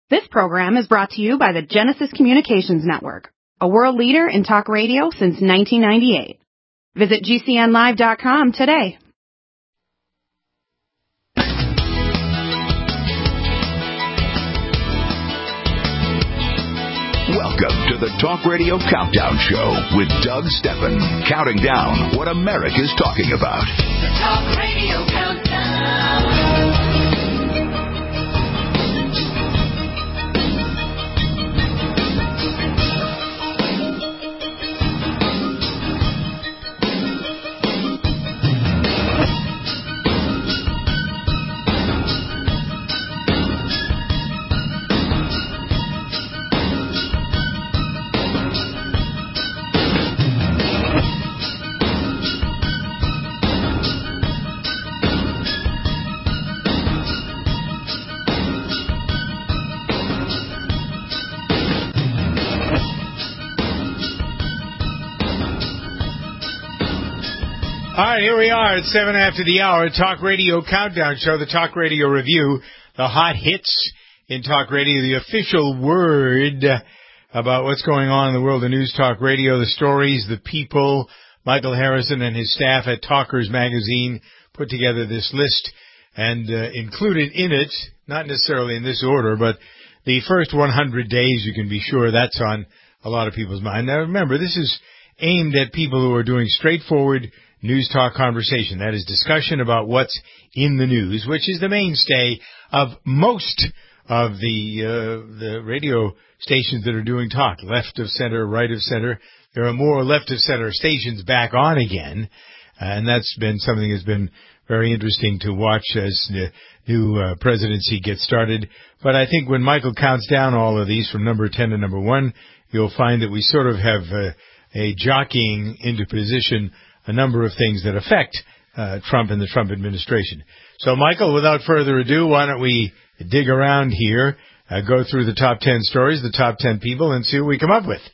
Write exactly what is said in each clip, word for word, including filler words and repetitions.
This program is brought to you by the Genesis Communications Network, a world leader in talk radio since nineteen ninety-eight. Visit G C N live dot com today. Welcome to the Talk Radio Countdown Show with Doug Steffen, counting down what America's talking about. The Talk Radio Countdown. All right, here we are at seven after the hour, Talk Radio Countdown Show, the Talk Radio Review, the hot hits in Talk Radio, the official word about what's going on in the world of News Talk Radio, the stories, the people. Michael Harrison and his staff at Talkers Magazine put together this list and uh, included in it, not necessarily in this order, but the first one hundred days, you can be sure that's on a lot of people's mind. Now, remember, this is aimed at people who are doing straightforward news talk conversation. That is discussion about what's in the news, which is the mainstay of most of the uh, the radio stations that are doing talk. Left of center, right of center. There are more left of center stations back on again, uh, and that's been something that's been very interesting to watch as the new uh, presidency gets started. But I think when Michael counts down all of these from number ten to number one, you'll find that we sort of have uh, a jockeying into position a number of things that affect uh, Trump and the Trump administration. So, Michael, without further ado, why don't we dig around here, uh, go through the top ten stories, the top ten people, and see what we come up with.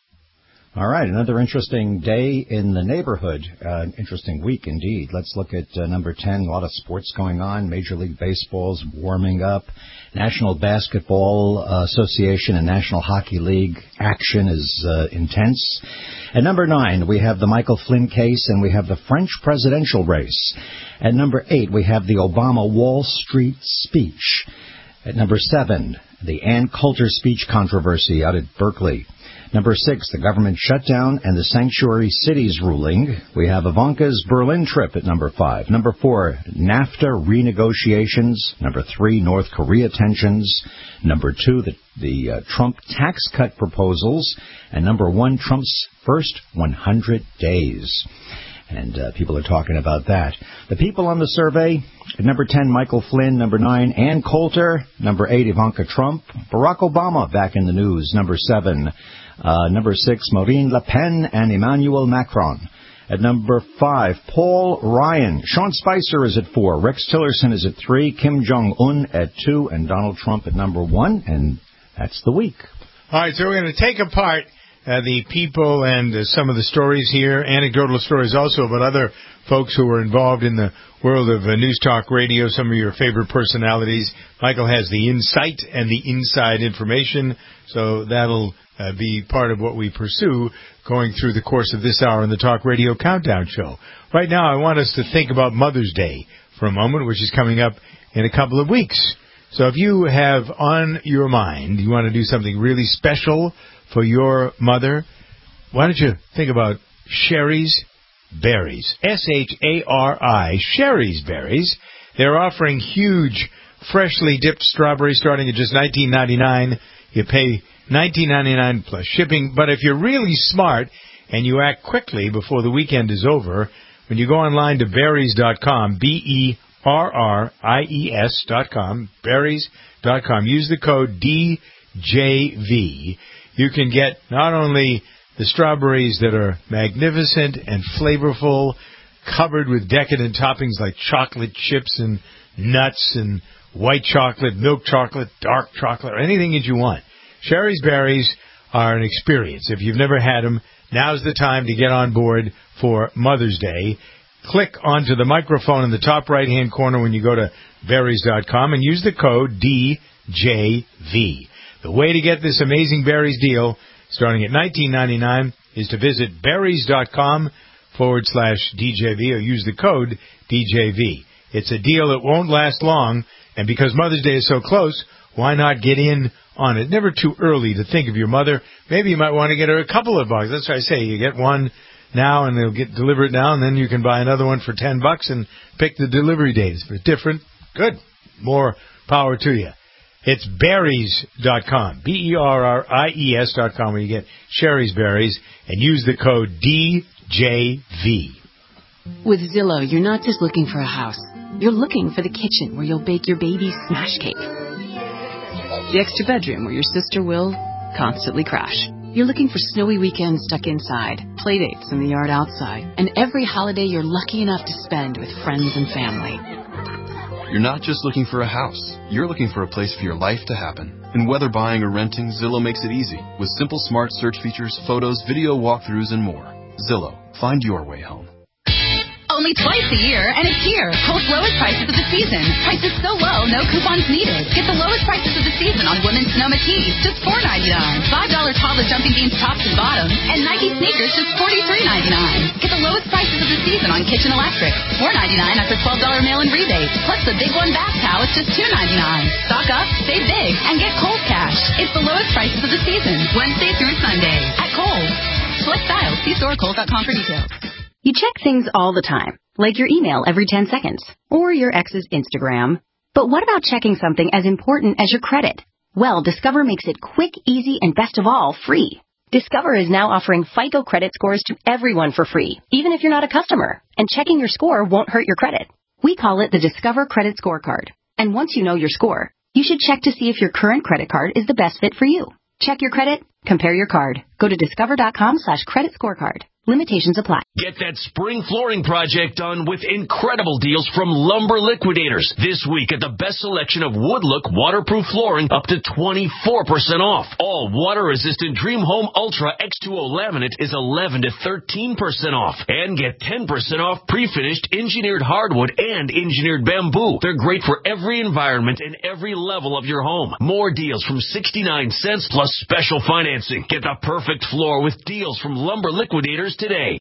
All right, another interesting day in the neighborhood. Uh, an interesting week, indeed. Let's look at uh, number ten. A lot of sports going on. Major League Baseball's warming up. National Basketball uh, Association and National Hockey League action is uh, intense. At number nine, we have the Michael Flynn case, and we have the French presidential race. At number eight, we have the Obama Wall Street speech. At number seven, the Ann Coulter speech controversy out at Berkeley. Number six, the government shutdown and the sanctuary cities ruling. We have Ivanka's Berlin trip at number five. Number four, NAFTA renegotiations. Number three, North Korea tensions. Number two, the, the uh, Trump tax cut proposals. And number one, Trump's first one hundred days. And uh, people are talking about that. The people on the survey, at number ten, Michael Flynn. Number nine, Ann Coulter. Number eight, Ivanka Trump. Barack Obama back in the news. Number seven, uh, number six, Marine Le Pen and Emmanuel Macron. At number five, Paul Ryan. Sean Spicer is at four. Rex Tillerson is at three. Kim Jong-un at two. And Donald Trump at number one. And that's the week. All right, so we're going to take apart Uh, the people and uh, some of the stories here, anecdotal stories also about other folks who are involved in the world of uh, News Talk Radio, some of your favorite personalities. Michael has the insight and the inside information, so that'll uh, be part of what we pursue going through the course of this hour in the Talk Radio Countdown Show. Right now, I want us to think about Mother's Day for a moment, which is coming up in a couple of weeks. So if you have on your mind, you want to do something really special for your mother, why don't you think about Sherry's Berries. S H A R I, Sherry's Berries. They're offering huge, freshly dipped strawberries starting at just nineteen ninety-nine. You pay nineteen ninety-nine plus shipping. But if you're really smart and you act quickly before the weekend is over, when you go online to berries dot com, B E R R I E S dot com, berries dot com, use the code D J V. You can get not only the strawberries that are magnificent and flavorful, covered with decadent toppings like chocolate chips and nuts and white chocolate, milk chocolate, dark chocolate, or anything that you want. Sherry's Berries are an experience. If you've never had them, now's the time to get on board for Mother's Day. Click onto the microphone in the top right-hand corner when you go to berries dot com and use the code D J V. The way to get this amazing berries deal, starting at nineteen ninety-nine, is to visit berries.com forward slash DJV or use the code D J V. It's a deal that won't last long, and because Mother's Day is so close, why not get in on it? Never too early to think of your mother. Maybe you might want to get her a couple of bucks. That's what I say. You get one now, and they'll get delivered now, and then you can buy another one for ten bucks and pick the delivery days. If it's different, good. More power to you. It's berries dot com, B E R R I E S dot com, where you get Sherry's Berries, and use the code D J V. With Zillow, you're not just looking for a house. You're looking for the kitchen where you'll bake your baby's smash cake. The extra bedroom where your sister will constantly crash. You're looking for snowy weekends stuck inside, play dates in the yard outside, and every holiday you're lucky enough to spend with friends and family. You're not just looking for a house. You're looking for a place for your life to happen. And whether buying or renting, Zillow makes it easy. With simple smart search features, photos, video walkthroughs, and more. Zillow. Find your way home. Only twice a year, and it's here. Kohl's lowest prices of the season. Prices so low, no coupons needed. Get the lowest prices of the season on women's Sonoma tees, just four ninety-nine. five dollar toddler jumping beans tops and bottoms, and Nike sneakers, just forty-three ninety-nine. Get the lowest prices of the season on kitchen electrics, four ninety-nine after twelve dollar mail-in rebate. Plus the big one bath towel is just two ninety-nine. Stock up, save big, and get Kohl's cash. It's the lowest prices of the season, Wednesday through Sunday at Kohl's. Select styles. See store Kohl's dot com for details. You check things all the time, like your email every ten seconds, or your ex's Instagram. But what about checking something as important as your credit? Well, Discover makes it quick, easy, and best of all, free. Discover is now offering FICO credit scores to everyone for free, even if you're not a customer. And checking your score won't hurt your credit. We call it the Discover Credit Scorecard. And once you know your score, you should check to see if your current credit card is the best fit for you. Check your credit, compare your card. Go to discover.com slash credit scorecard. Limitations apply. Get that spring flooring project done with incredible deals from Lumber Liquidators. This week at the best selection of Woodlook waterproof flooring up to twenty-four percent off. All water-resistant Dream Home Ultra X two O laminate is eleven to thirteen percent off. And get ten percent off pre-finished engineered hardwood and engineered bamboo. They're great for every environment and every level of your home. More deals from sixty-nine cents plus special financing. Get the perfect floor with deals from Lumber Liquidators today.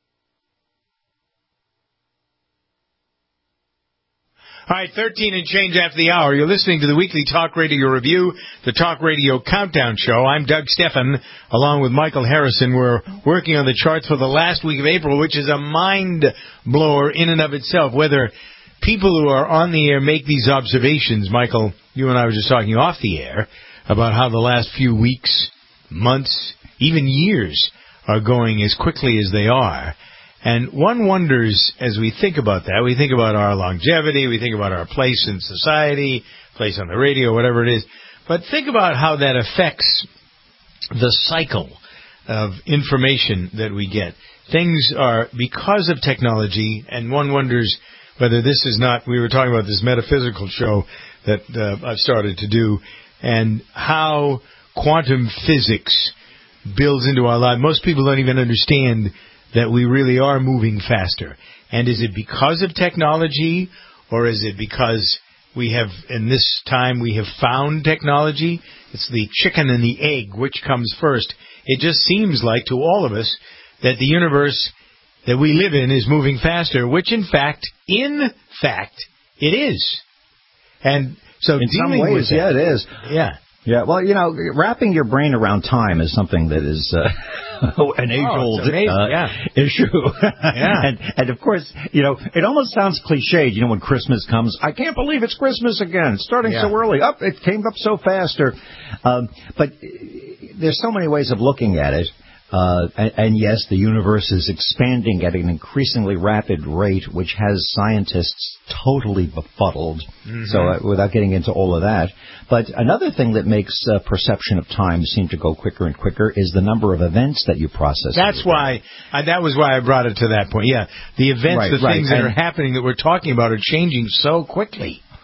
All right, thirteen and change after the hour. You're listening to the weekly Talk Radio Review, the Talk Radio Countdown Show. I'm Doug Steffen, along with Michael Harrison. We're working on the charts for the last week of April, which is a mind blower in and of itself. Whether people who are on the air make these observations, Michael, you and I were just talking off the air about how the last few weeks, months, even years are going as quickly as they are. And one wonders, as we think about that, we think about our longevity, we think about our place in society, place on the radio, whatever it is, but think about how that affects the cycle of information that we get. Things are, because of technology, and one wonders whether this is not, we were talking about this metaphysical show that uh, I've started to do, and how quantum physics builds into our life. Most people don't even understand that we really are moving faster. And is it because of technology, or is it because we have, in this time, we have found technology? It's the chicken and the egg, which comes first. It just seems like to all of us that the universe that we live in is moving faster, which in fact, in fact, it is. And so in dealing some ways, with yeah, that, it is. Yeah. Yeah, well, you know, wrapping your brain around time is something that is uh, an age-old oh, uh, yeah. issue. yeah. and, and, of course, you know, it almost sounds cliched, you know, when Christmas comes, I can't believe it's Christmas again. It's starting yeah. so early. Up, it came up so fast. Or, um, but there's so many ways of looking at it. Uh, and, and yes, the universe is expanding at an increasingly rapid rate, which has scientists totally befuddled. Mm-hmm. So uh, without getting into all of that. But another thing that makes uh, perception of time seem to go quicker and quicker is the number of events that you process. That's why, I, that was why I brought it to that point. Yeah, the events, right, the right. things that and, are happening that we're talking about are changing so quickly.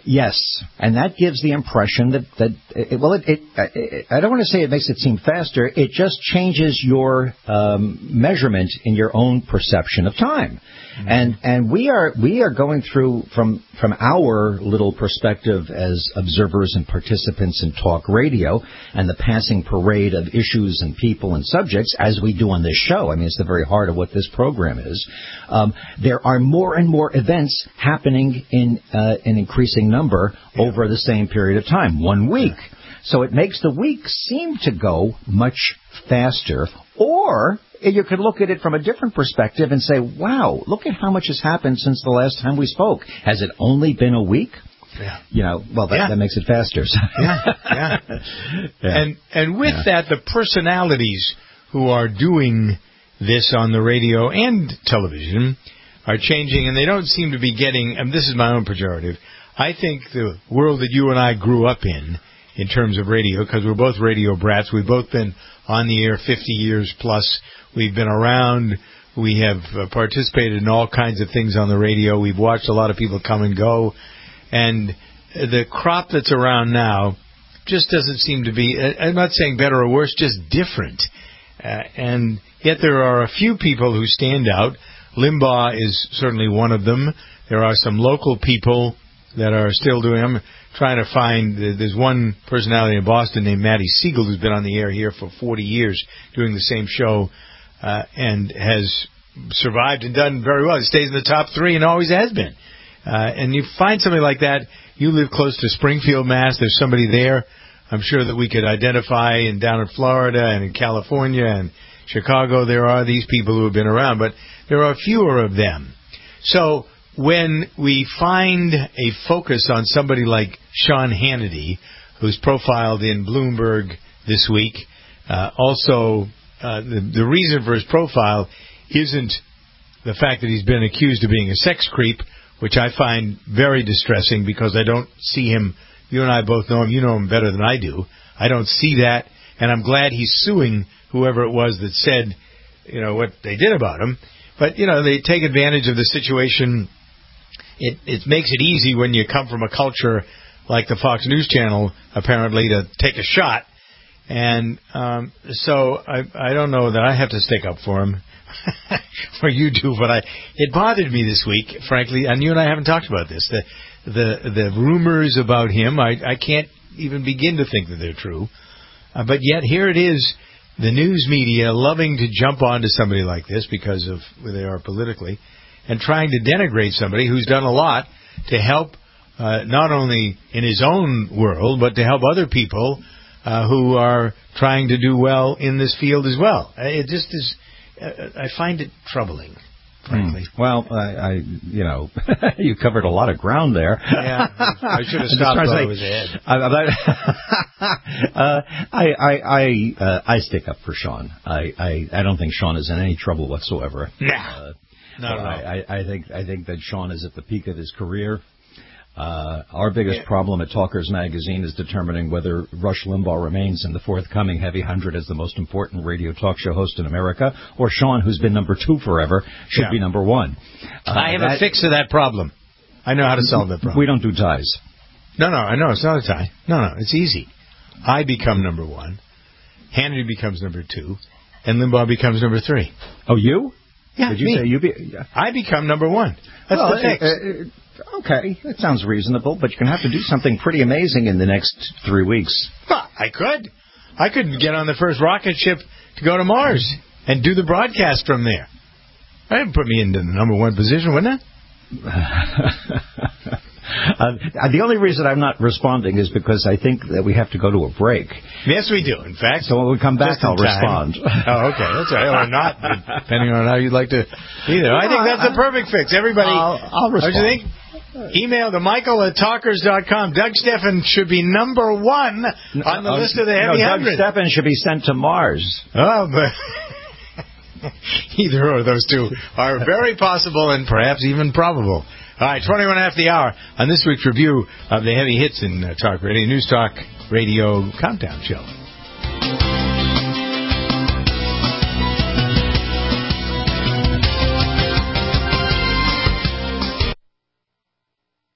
Yes, and that gives the impression that, that it, well, it, it, it, I don't want to say it makes it seem faster. It just changes your um, measurement in your own perception of time. Mm-hmm. And and we are we are going through from from our little perspective as observers and participants in talk radio and the passing parade of issues and people and subjects as we do on this show. I mean, it's the very heart of what this program is. Um, there are more and more events happening in uh, an increasing number yeah. over the same period of time, one week. Yeah. So it makes the week seem to go much faster. Or you could look at it from a different perspective and say, wow, look at how much has happened since the last time we spoke. Has it only been a week? Yeah. You know, well, that, yeah. that makes it faster. yeah, yeah. yeah. And and with yeah. that, the personalities who are doing this on the radio and television are changing, and they don't seem to be getting, and this is my own pejorative, I think the world that you and I grew up in, in terms of radio, because we're both radio brats, we've both been on the air fifty years plus, we've been around, we have uh, participated in all kinds of things on the radio, we've watched a lot of people come and go, and the crop that's around now just doesn't seem to be, I'm not saying better or worse, just different. Uh, and yet there are a few people who stand out. Limbaugh is certainly one of them. There are some local people that are still doing, I'm trying to find, there's one personality in Boston named Maddie Siegel who's been on the air here for forty years doing the same show uh, and has survived and done very well. He stays in the top three and always has been. Uh, and you find somebody like that, you live close to Springfield, Mass. There's somebody there I'm sure that we could identify, and down in Florida and in California and Chicago, there are these people who have been around, but there are fewer of them. So when we find a focus on somebody like Sean Hannity, who's profiled in Bloomberg this week, uh, also uh, the, the reason for his profile isn't the fact that he's been accused of being a sex creep, which I find very distressing because I don't see him. You and I both know him. You know him better than I do. I don't see that, and I'm glad he's suing whoever it was that said, you know, what they did about him. But, you know, they take advantage of the situation. It, it makes it easy when you come from a culture like the Fox News Channel, apparently, to take a shot. And um, so I, I don't know that I have to stick up for him, or you do, but I it bothered me this week, frankly, and you and I haven't talked about this. The the, the rumors about him, I, I can't even begin to think that they're true. Uh, but yet here it is, the news media loving to jump onto somebody like this because of where they are politically, and trying to denigrate somebody who's done a lot to help uh, not only in his own world, but to help other people uh, who are trying to do well in this field as well. It just is, uh, I find it troubling, frankly. Mm. Well, I, I, you know, you covered a lot of ground there. Yeah, I should have stopped while I was ahead. uh, I, I, I, uh, I stick up for Sean. I, I, I don't think Sean is in any trouble whatsoever. Nah. Uh, No, no, no. I, I think I think that Sean is at the peak of his career. Uh, our biggest yeah. problem at Talkers Magazine is determining whether Rush Limbaugh remains in the forthcoming Heavy Hundred as the most important radio talk show host in America, or Sean, who's been number two forever, should yeah. be number one. Uh, I have that, a fix to that problem. I know how to solve that problem. We don't do ties. No, no, I know it's not a tie. No, no, it's easy. I become number one, Hannity becomes number two, and Limbaugh becomes number three. Oh, you? Yeah, Did you me. say you be? Yeah. I become number one. That's well, the fix. Uh, uh, okay, that sounds reasonable, but you're going to have to do something pretty amazing in the next three weeks. Well, I could. I could get on the first rocket ship to go to Mars and do the broadcast from there. That'd put me into the number one position, wouldn't it? Uh, the only reason I'm not responding is because I think that we have to go to a break. Yes, we do, in fact. So when we come back, I'll time. respond. Oh, okay. That's right. Or not, depending on how you'd like to be there. I think that's a perfect fix. Everybody, I'll, I'll respond. What do you think? Email to Michael at talkers dot com. Doug Steffen should be number one on the no, list of the Heavy no, Hundred. Doug Steffen should be sent to Mars. Oh, but either of those two are very possible and perhaps even probable. All right, twenty-one after the hour on this week's review of the heavy hits in uh, Talk Radio, News Talk Radio Countdown Show. B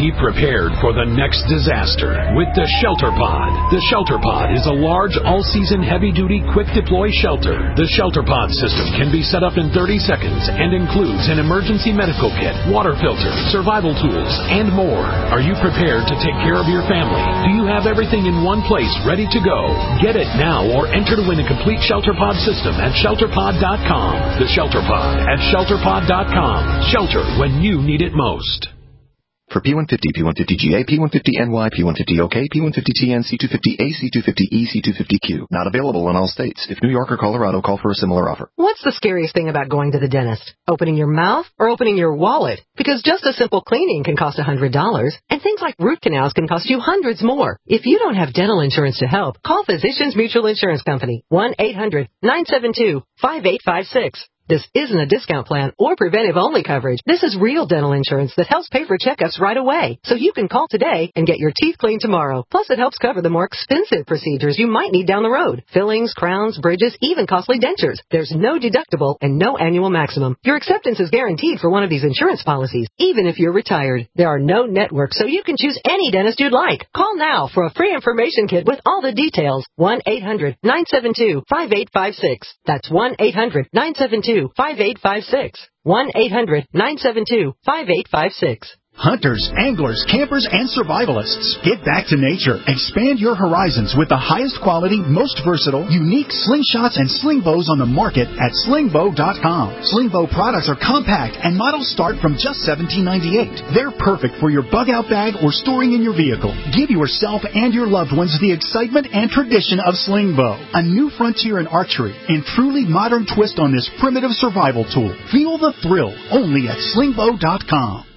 Be prepared for the next disaster with the Shelter Pod. The Shelter Pod is a large, all-season, heavy-duty, quick-deploy shelter. The Shelter Pod system can be set up in thirty seconds and includes an emergency medical kit, water filter, survival tools, and more. Are you prepared to take care of your family? Do you have everything in one place ready to go? Get it now or enter to win a complete Shelter Pod system at shelter pod dot com. The Shelter Pod at shelter pod dot com. Shelter when you need it most. For P one fifty, P one fifty G A, P one fifty N Y, P one fifty O K, P one fifty T N, C two fifty A, C two fifty E, C two fifty Q. Not available in all states. If New York or Colorado, call for a similar offer. What's the scariest thing about going to the dentist? Opening your mouth or opening your wallet? Because just a simple cleaning can cost one hundred dollars, and things like root canals can cost you hundreds more. If you don't have dental insurance to help, call Physicians Mutual Insurance Company, one eight hundred nine seven two five eight five six. This isn't a discount plan or preventive-only coverage. This is real dental insurance that helps pay for checkups right away. So you can call today and get your teeth cleaned tomorrow. Plus, it helps cover the more expensive procedures you might need down the road. Fillings, crowns, bridges, even costly dentures. There's no deductible and no annual maximum. Your acceptance is guaranteed for one of these insurance policies, even if you're retired. There are no networks, so you can choose any dentist you'd like. Call now for a free information kit with all the details. one eight hundred nine seven two five eight five six. That's one eight hundred nine seven two five eight five six. one eight hundred nine seven two five eight five six. Hunters, anglers, campers, and survivalists, get back to nature. Expand your horizons with the highest quality, most versatile, unique slingshots and sling bows on the market at sling bow dot com. Sling bow products are compact and models start from just seventeen ninety-eight. They're perfect for your bug-out bag or storing in your vehicle. Give yourself and your loved ones the excitement and tradition of sling bow, a new frontier in archery and truly modern twist on this primitive survival tool. Feel the thrill only at sling bow dot com.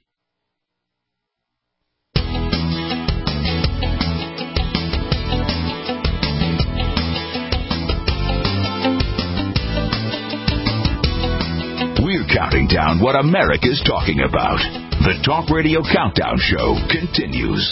We're counting down what America's talking about. The Talk Radio Countdown Show continues.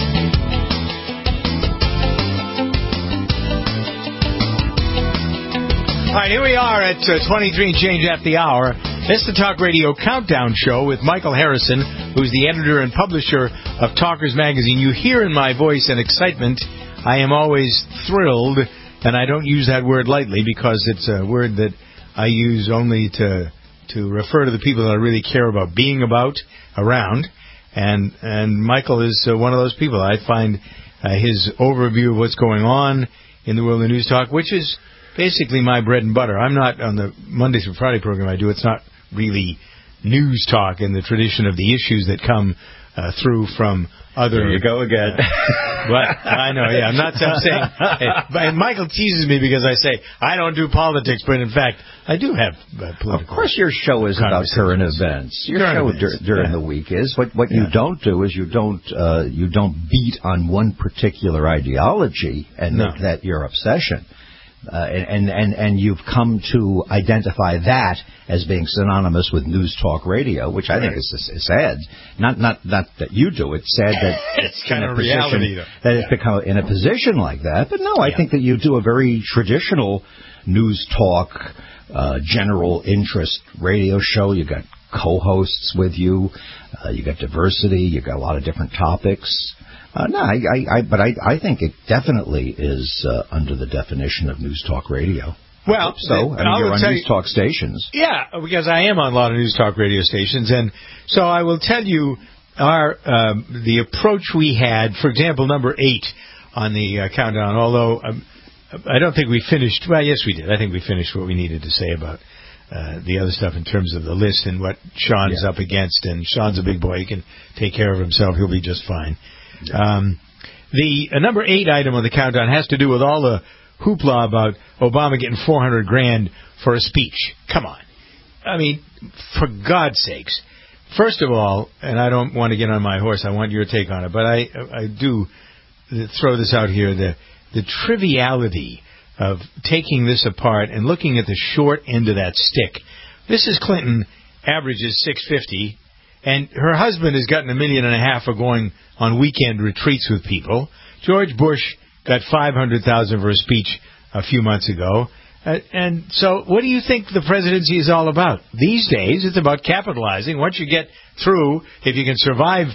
All right, here we are at uh, twenty-three and change after the hour. This is the Talk Radio Countdown Show with Michael Harrison, who's the editor and publisher of Talkers Magazine. You hear in my voice an excitement. I am always thrilled, and I don't use that word lightly because it's a word that I use only to to refer to the people that I really care about being about around. And and Michael is uh, one of those people. I find uh, his overview of what's going on in the world of News Talk, which is basically my bread and butter. I'm not on the Monday through Friday program I do. It's not really news talk in the tradition of the issues that come uh, through from other... There you go again. Uh, but I know, yeah. I'm not I'm saying... And, and Michael teases me because I say, I don't do politics, but in fact, I do have uh, political... Of course your show is about current events. Your current show events. dur- during yeah. the week is. What, what yeah. you don't do is you don't uh, you don't beat on one particular ideology and no. make that your obsession. Uh, and, and, and you've come to identify that as being synonymous with News Talk Radio, which I right. think is, is sad. Not, not, not that you do. It's sad that it's, it's kind in a of position reality, though. that yeah. it's become in a position like that. But no, I yeah. think that you do a very traditional News Talk, uh, general interest radio show. You got co-hosts with you. Uh, you got diversity. You got a lot of different topics. Uh, no, I, I, I, but I, I think it definitely is uh, under the definition of News Talk Radio. Well, so I mean, I you're on tell News you, Talk stations. Yeah, because I am on a lot of News Talk radio stations, and so I will tell you our uh, the approach we had. For example, number eight on the uh, countdown. Although um, I don't think we finished. Well, yes, we did. I think we finished what we needed to say about uh, the other stuff in terms of the list and what Sean's yeah. up against. And Sean's a big boy; he can take care of himself. He'll be just fine. Um, the uh, number eight item on the countdown has to do with all the hoopla about Obama getting four hundred grand for a speech. Come on. I mean, for God's sakes. First of all, and I don't want to get on my horse, I want your take on it, but I I do throw this out here, the the triviality of taking this apart and looking at the short end of that stick. Missus Clinton averages six hundred fifty, and her husband has gotten a million and a half for going on weekend retreats with people. George Bush got five hundred thousand for a speech a few months ago. Uh, and so what do you think the presidency is all about? These days, it's about capitalizing. Once you get through, if you can survive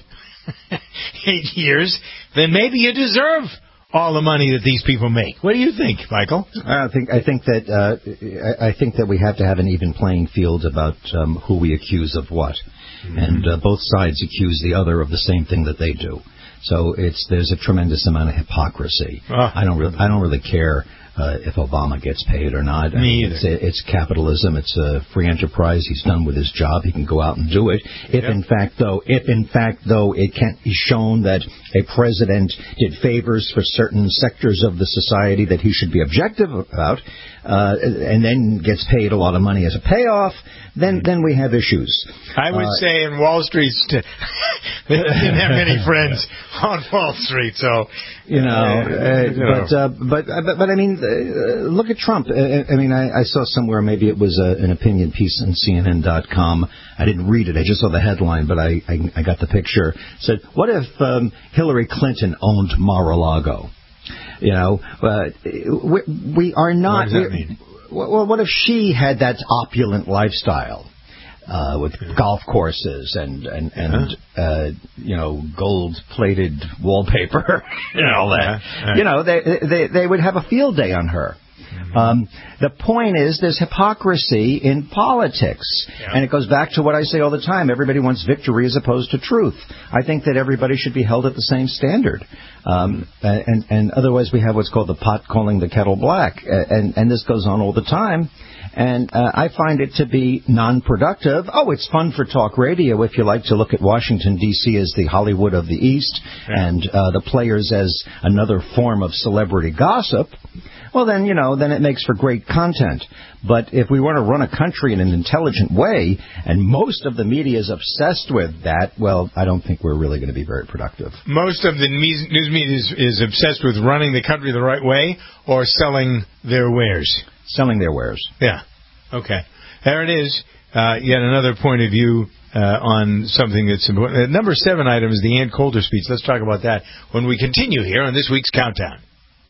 eight years, then maybe you deserve all the money that these people make. What do you think, Michael? I think I think that uh, I think that we have to have an even playing field about um, who we accuse of what, mm-hmm. and uh, both sides accuse the other of the same thing that they do. So it's there's a tremendous amount of hypocrisy. Oh. I don't really I don't really care uh, if Obama gets paid or not. Me I mean, either. It's, it's capitalism. It's a free enterprise. He's done with his job. He can go out and do it. If yep. in fact though, if in fact though, it can't be shown that a president did favors for certain sectors of the society that he should be objective about, uh, and then gets paid a lot of money as a payoff, then then we have issues. I would uh, say in Wall Street, st- they didn't have many friends on Wall Street, so you know. Uh, you know. But, uh, but but but I mean, uh, look at Trump. I, I mean, I, I saw somewhere maybe it was a, an opinion piece on C N N dot com. I didn't read it. I just saw the headline, but I I, I got the picture. It said, what if um, Hillary Clinton owned Mar-a-Lago? You know, uh, we, we are not. What does that mean? Well, what if she had that opulent lifestyle uh, with golf courses and and and yeah. uh, you know, gold-plated wallpaper and all that? Yeah. You know, they they they would have a field day on her. Um, the point is there's hypocrisy in politics. Yeah. And it goes back to what I say all the time. Everybody wants victory as opposed to truth. I think that everybody should be held at the same standard. Um, and, and otherwise we have what's called the pot calling the kettle black. And, and this goes on all the time. And uh, I find it to be non-productive. Oh, it's fun for talk radio if you like to look at Washington, D C as the Hollywood of the East yeah. and uh, the players as another form of celebrity gossip. Well, then, you know, then it makes for great content. But if we want to run a country in an intelligent way, and most of the media is obsessed with that, well, I don't think we're really going to be very productive. Most of the news media is, is obsessed with running the country the right way or selling their wares. Selling their wares. Yeah. Okay. There it is. Uh, yet another point of view uh, on something that's important. Uh, number seven item is the Ann Coulter speech. Let's talk about that when we continue here on this week's Countdown.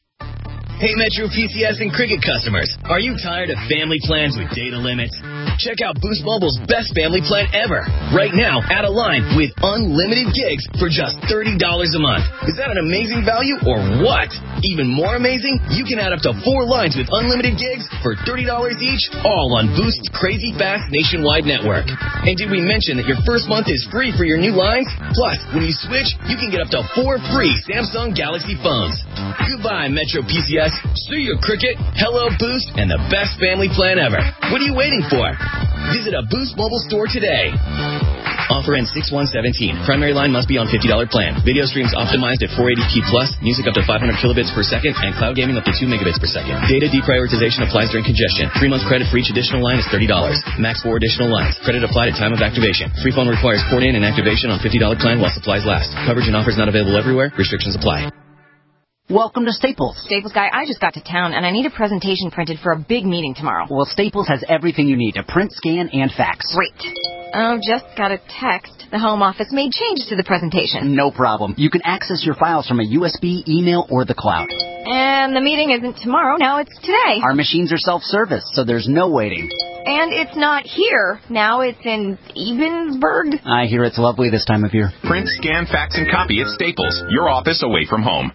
Hey, Metro P C S and Cricket customers, are you tired of family plans with data limits? Check out Boost Mobile's best family plan ever. Right now, add a line with unlimited gigs for just thirty dollars a month. Is that an amazing value or what? Even more amazing, you can add up to four lines with unlimited gigs for thirty dollars each, all on Boost's crazy fast nationwide network. And did we mention that your first month is free for your new lines? Plus, when you switch, you can get up to four free Samsung Galaxy phones. Goodbye, Metro P C S. See you, Cricket. Hello, Boost, and the best family plan ever. What are you waiting for? Visit a Boost mobile store today. Offer ends six one seventeen. Primary line must be on fifty dollars plan. Video streams optimized at four eighty p plus. Music up to five hundred kilobits per second. And cloud gaming up to two megabits per second. Data deprioritization applies during congestion. Three months credit for each additional line is thirty dollars. Max four additional lines. Credit applied at time of activation. Free phone requires port in and activation on fifty dollars plan while supplies last. Coverage and offers not available everywhere. Restrictions apply. Welcome to Staples. Staples guy, I just got to town and I need a presentation printed for a big meeting tomorrow. Well, Staples has everything you need to print, scan, and fax. Great. Oh, just got a text. The home office made changes to the presentation. No problem. You can access your files from a U S B, email, or the cloud. And the meeting isn't tomorrow, now it's today. Our machines are self-service, so there's no waiting. And it's not here. Now it's in Ebensburg. I hear it's lovely this time of year. Print, scan, fax, and copy at Staples. Your office away from home.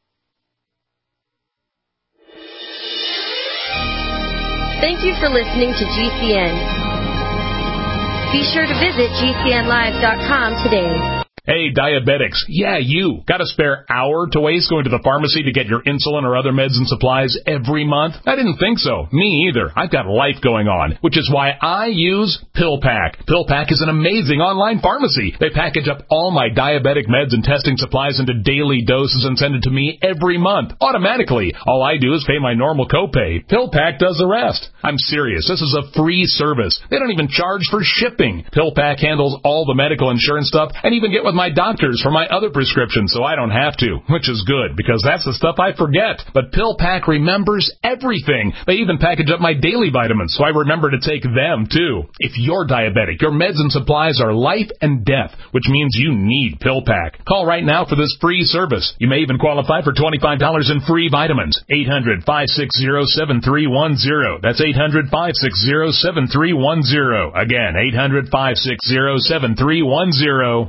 Thank you for listening to G C N. Be sure to visit G C N live dot com today. Hey, diabetics. Yeah, you. Got a spare hour to waste going to the pharmacy to get your insulin or other meds and supplies every month? I didn't think so. Me either. I've got life going on, which is why I use PillPack. PillPack is an amazing online pharmacy. They package up all my diabetic meds and testing supplies into daily doses and send it to me every month, automatically. All I do is pay my normal copay. PillPack does the rest. I'm serious. This is a free service. They don't even charge for shipping. PillPack handles all the medical insurance stuff and even get with my doctors for my other prescriptions so I don't have to, which is good because that's the stuff I forget. But PillPack remembers everything. They even package up my daily vitamins so I remember to take them too. If you're diabetic, your meds and supplies are life and death, which means you need PillPack. Call right now for this free service. You may even qualify for twenty-five dollars in free vitamins. eight hundred, five six zero, seven three one zero. That's eight hundred, five six zero, seven three one zero. Again, eight hundred, five six zero, seven three one zero.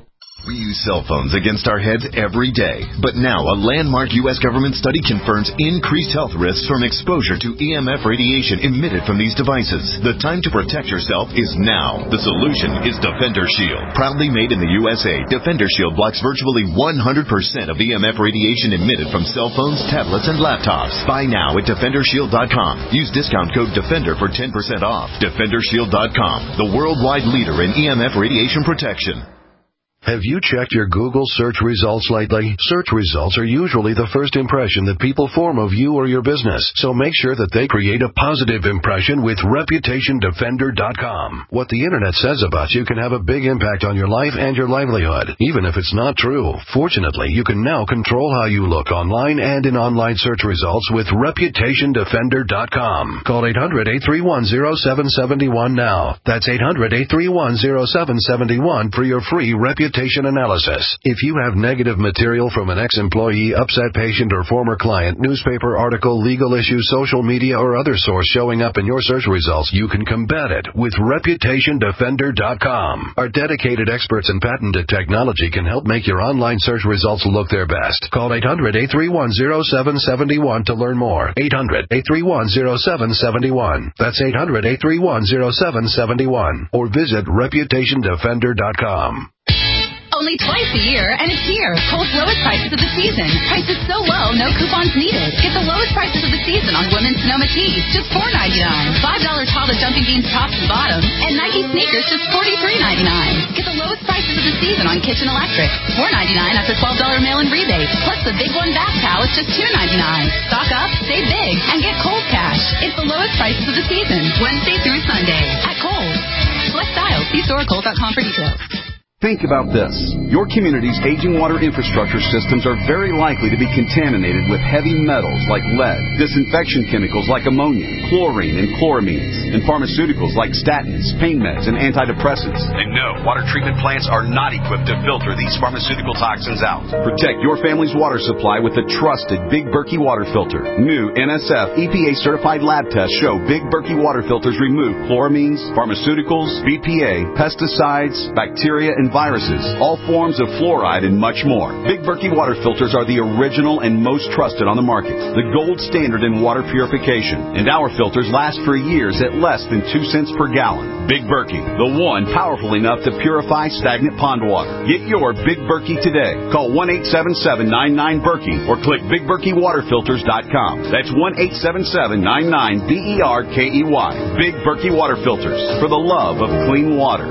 We use cell phones against our heads every day. But now, a landmark U S government study confirms increased health risks from exposure to E M F radiation emitted from these devices. The time to protect yourself is now. The solution is Defender Shield. Proudly made in the U S A, Defender Shield blocks virtually one hundred percent of E M F radiation emitted from cell phones, tablets, and laptops. Buy now at Defender Shield dot com. Use discount code DEFENDER for ten percent off. Defender Shield dot com, the worldwide leader in E M F radiation protection. Have you checked your Google search results lately? Search results are usually the first impression that people form of you or your business, so make sure that they create a positive impression with Reputation Defender dot com. What the Internet says about you can have a big impact on your life and your livelihood, even if it's not true. Fortunately, you can now control how you look online and in online search results with Reputation Defender dot com. Call eight hundred, eight three one, zero seven seven one now. That's eight hundred, eight three one, zero seven seven one for your free Reputation analysis. If you have negative material from an ex-employee, upset patient, or former client, newspaper article, legal issue, social media, or other source showing up in your search results, you can combat it with Reputation Defender dot com. Our dedicated experts in patented technology can help make your online search results look their best. Call eight hundred, eight three one, zero seven seven one to learn more. eight hundred, eight three one, zero seven seven one. That's eight hundred, eight three one, zero seven seven one. Or visit Reputation Defender dot com. Only twice a year, and it's here. Kohl's lowest prices of the season. Prices so low, no coupons needed. Get the lowest prices of the season on women's Sonoma tees, just four ninety-nine. five dollars Tala Jumping Beans tops and bottoms, and Nike sneakers, just forty-three ninety-nine. Get the lowest prices of the season on kitchen electric, four ninety-nine after twelve dollars mail-in rebate. Plus the Big One bath towel is just two ninety-nine. Stock up, save big, and get Kohl's cash. It's the lowest prices of the season, Wednesday through Sunday at Kohl's. Select styles. See store Kohl's dot com for details. Think about this. Your community's aging water infrastructure systems are very likely to be contaminated with heavy metals like lead, disinfection chemicals like ammonia, chlorine and chloramines, and pharmaceuticals like statins, pain meds, and antidepressants. And no, water treatment plants are not equipped to filter these pharmaceutical toxins out. Protect your family's water supply with the trusted Big Berkey water filter. New N S F E P A certified lab tests show Big Berkey water filters remove chloramines, pharmaceuticals, B P A, pesticides, bacteria, and viruses, all forms of fluoride, and much more. Big Berkey water filters are the original and most trusted on the market, the gold standard in water purification, and our filters last for years at less than two cents per gallon. Big Berkey, the one powerful enough to purify stagnant pond water. Get your Big Berkey today. Call one eight seven seven, nine nine, Berkey or click Big Berkey Water Filters dot com. That's one eight seven seven, nine nine, B E R K E Y. Big Berkey Water Filters, for the love of clean water.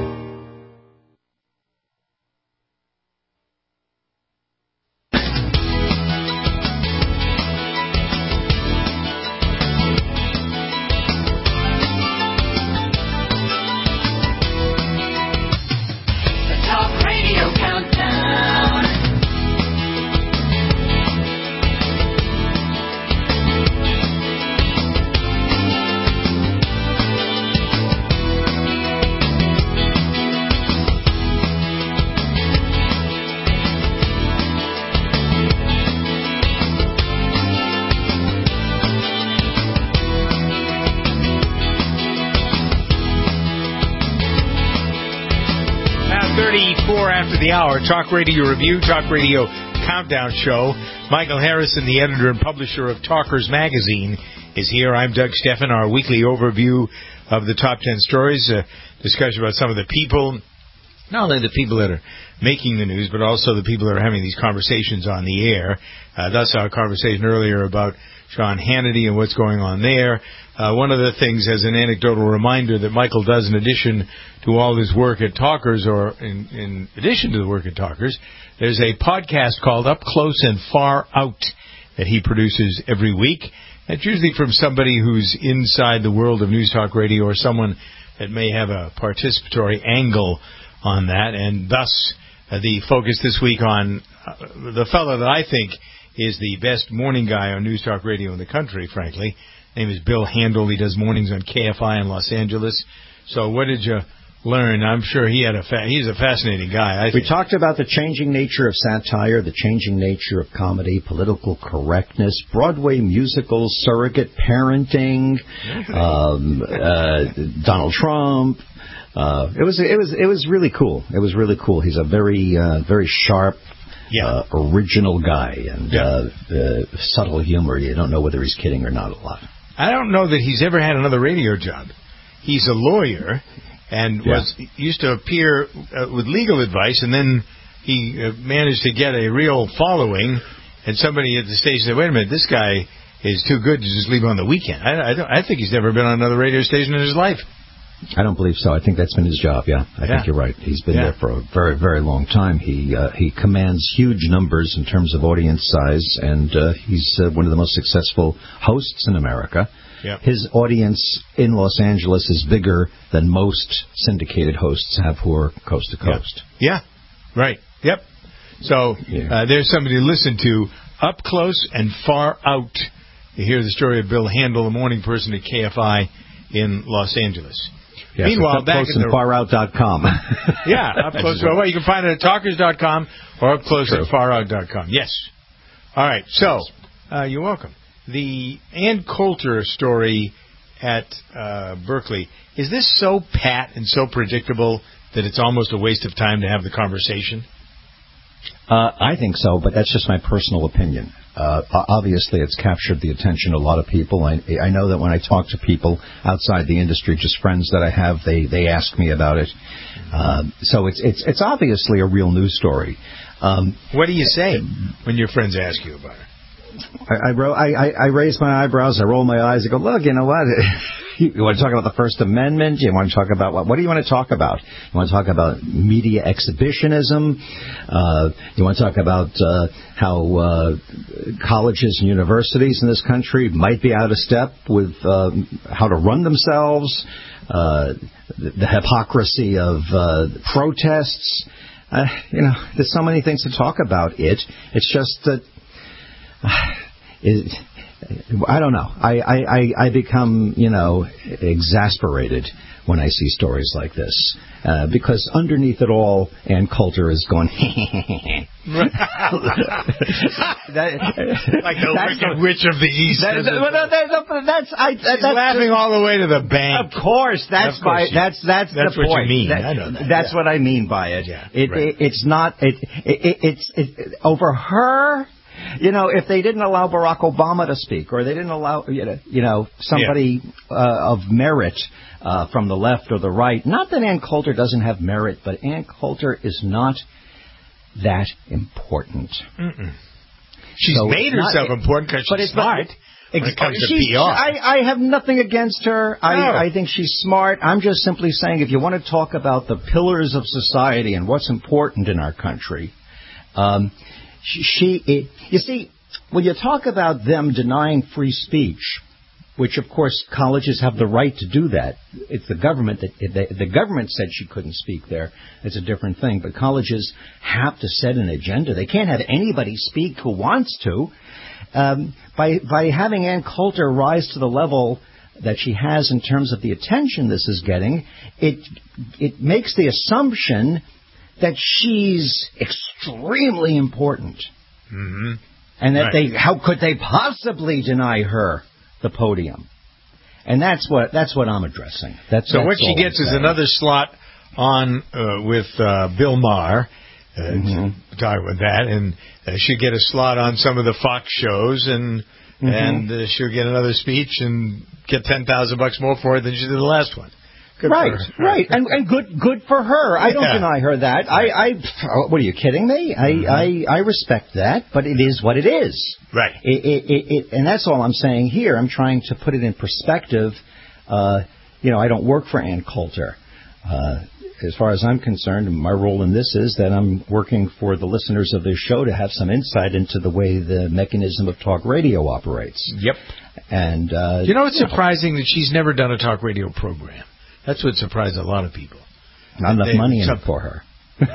After the hour, Talk Radio Review, Talk Radio Countdown Show. Michael Harrison, the editor and publisher of Talkers Magazine, is here. I'm Doug Steffen. Our weekly overview of the top ten stories, a discussion about some of the people, not only the people that are making the news, but also the people that are having these conversations on the air. Uh, thus our conversation earlier about Sean Hannity and what's going on there. Uh, one of the things, as an anecdotal reminder, that Michael does in addition to all his work at Talkers, or in, in addition to the work at Talkers, there's a podcast called Up Close and Far Out that he produces every week. It's usually from somebody who's inside the world of News Talk Radio, or someone that may have a participatory angle on that, and thus uh, the focus this week on uh, the fellow that I think is the best morning guy on News Talk Radio in the country, frankly. His name is Bill Handel. He does mornings on K F I in Los Angeles. So what did you learn? I'm sure he had a fa- he's a fascinating guy. I think. We talked about the changing nature of satire, the changing nature of comedy, political correctness, Broadway musicals, surrogate parenting, um, uh, Donald Trump, Uh, it was it was it was really cool. It was really cool. He's a very uh, very sharp, yeah. uh, original guy, and yeah. uh, uh, subtle humor. You don't know whether he's kidding or not a lot. I don't know that he's ever had another radio job. He's a lawyer and yeah. was used to appear uh, with legal advice, and then he uh, managed to get a real following. And somebody at the station said, "Wait a minute, this guy is too good to just leave on the weekend." I, I, don't, I think he's never been on another radio station in his life. I don't believe so. I think that's been his job, yeah. I yeah. think you're right. He's been yeah. there for a very, very long time. He uh, he commands huge numbers in terms of audience size, and uh, he's uh, one of the most successful hosts in America. Yep. His audience in Los Angeles is bigger than most syndicated hosts have who are coast to coast. Yeah, yeah. Right. Yep. So yeah. uh, there's somebody to listen to up close and far out. You hear the story of Bill Handel, the morning person at K F I in Los Angeles. Yes, Meanwhile, up back close in and the far out dot com. Yeah, up close. Well, you can find it at talkers dot com or up close True. at far out dot com. Yes. All right. So uh, you're welcome. The Ann Coulter story at uh, Berkeley, is this so pat and so predictable that it's almost a waste of time to have the conversation? Uh, I think so, but that's just my personal opinion. Uh, obviously, it's captured the attention of a lot of people. I, I know that when I talk to people outside the industry, just friends that I have, they, they ask me about it. Uh, so it's it's it's obviously a real news story. Um, what do you say when your friends ask you about it? I, I, ro- I, I, I raise my eyebrows, I roll my eyes, I go, look, you know what? You want to talk about the First Amendment? You want to talk about what? What do you want to talk about? You want to talk about media exhibitionism? Uh, you want to talk about uh, how uh, colleges and universities in this country might be out of step with uh, how to run themselves? Uh, the, the hypocrisy of uh, protests? Uh, you know, there's so many things to talk about. It. It's just that. Uh, it, I don't know. I, I, I become, you know, exasperated when I see stories like this. Uh, because underneath it all, Ann Coulter is going, that, like the wicked witch of the East. That, that, well, no, that, that's, I, She's that's laughing just, all the way to the bank. Of course. That's of course my, that's, that's, that's the what point. You mean. That, I know that. That's yeah. what I mean by it. Yeah, it, right. it it's not, it, it, it's, it, over her. You know, if they didn't allow Barack Obama to speak, or they didn't allow, you know, you know somebody yeah. uh, of merit uh, from the left or the right, not that Ann Coulter doesn't have merit, but Ann Coulter is not that important. Mm-mm. She's so made herself not, important because she's smart. When it comes to P R. I, I have nothing against her. No. I, I think she's smart. I'm just simply saying if you want to talk about the pillars of society and what's important in our country, um, She, it, you see, when you talk about them denying free speech, which of course colleges have the right to do that. It's the government that the, the government said she couldn't speak there. It's a different thing. But colleges have to set an agenda. They can't have anybody speak who wants to. Um, by by having Ann Coulter rise to the level that she has in terms of the attention this is getting, it it makes the assumption that she's extremely important. Mm-hmm. And that right. they, how could they possibly deny her the podium? And that's what that's what I'm addressing. That's, so that's what she gets is another slot on uh, with uh, Bill Maher. Uh, mm-hmm. Talk about that, and uh, she'll get a slot on some of the Fox shows, and mm-hmm. and uh, she'll get another speech and get ten thousand bucks more for it than she did the last one. Good right, right, and and good, good for her. I don't yeah. deny her that. I, I, what are you kidding me? I, mm-hmm. I, I respect that, but it is what it is. Right. It, it, it, it, and that's all I'm saying here. I'm trying to put it in perspective. Uh, you know, I don't work for Ann Coulter. Uh, as far as I'm concerned, my role in this is that I'm working for the listeners of this show to have some insight into the way the mechanism of talk radio operates. Yep. And uh, you know, it's surprising know. that she's never done a talk radio program. That's what surprised a lot of people. Not enough they, money in it for her.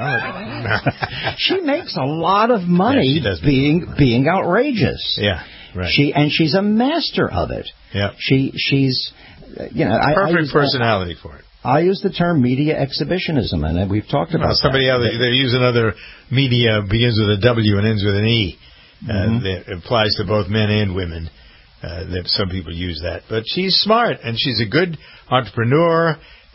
She makes a lot of money yeah, being being outrageous. Yeah, right. She and she's a master of it. Yeah. She she's you know perfect I, I use, personality I, for it. I use the term media exhibitionism, and we've talked about well, somebody that. else. They use another media begins with a W and ends with an E. Mm-hmm. Uh, that applies to both men and women. Uh, that some people use that, but she's smart and she's a good entrepreneur,